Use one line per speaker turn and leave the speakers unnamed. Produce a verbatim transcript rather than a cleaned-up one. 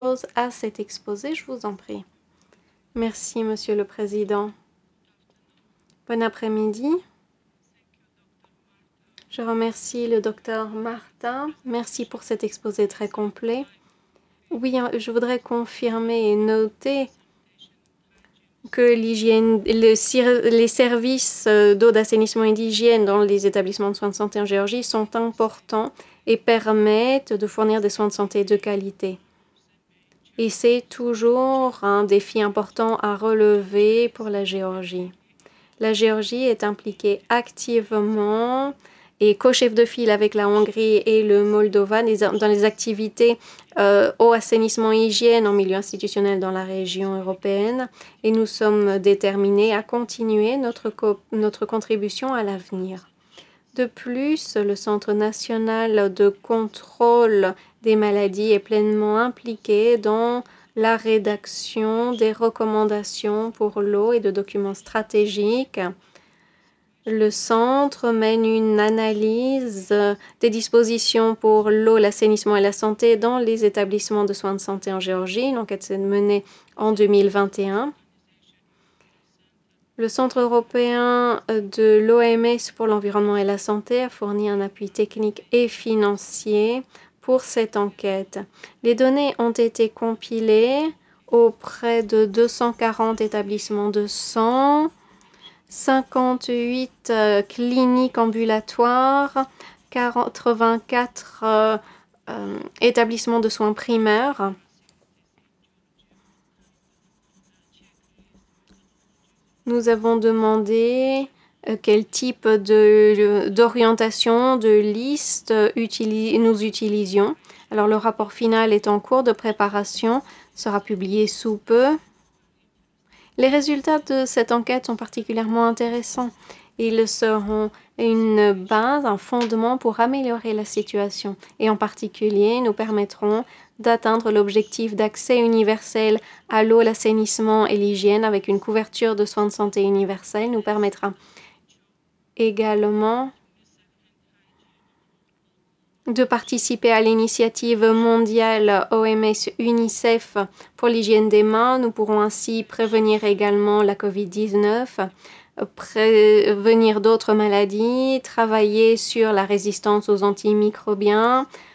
à cet exposé, je vous en prie. Merci, Monsieur le Président. Bon après-midi. Je remercie le docteur Martin. Merci pour cet exposé très complet. Oui, je voudrais confirmer et noter que l'hygiène, le, les services d'eau, d'assainissement et d'hygiène dans les établissements de soins de santé en Géorgie sont importants et permettent de fournir des soins de santé de qualité. Et c'est toujours un défi important à relever pour la Géorgie. La Géorgie est impliquée activement et co-chef de file avec la Hongrie et le Moldova dans les activités euh, eau, assainissement et hygiène en milieu institutionnel dans la région européenne. Et nous sommes déterminés à continuer notre, co- notre contribution à l'avenir. De plus, le Centre national de contrôle des maladies est pleinement impliqué dans la rédaction des recommandations pour l'eau et de documents stratégiques. Le centre mène une analyse des dispositions pour l'eau, l'assainissement et la santé dans les établissements de soins de santé en Géorgie. L'enquête s'est menée en deux mille vingt et un. Le Centre européen de l'O M S pour l'environnement et la santé a fourni un appui technique et financier pour cette enquête. Les données ont été compilées auprès de deux cent quarante établissements de sang, cinquante-huit euh, cliniques ambulatoires, quatre-vingt-quatre euh, euh, établissements de soins primaires. Nous avons demandé euh, quel type de, d'orientation, de liste utili- nous utilisions. Alors le rapport final est en cours de préparation, sera publié sous peu. Les résultats de cette enquête sont particulièrement intéressants. Ils seront une base, un fondement pour améliorer la situation. Et en particulier, nous permettront d'atteindre l'objectif d'accès universel à l'eau, l'assainissement et l'hygiène avec une couverture de soins de santé universelle. Nous permettra également de participer à l'initiative mondiale O M S-UNICEF pour l'hygiène des mains. Nous pourrons ainsi prévenir également la covid dix-neuf, prévenir d'autres maladies, travailler sur la résistance aux antimicrobiens,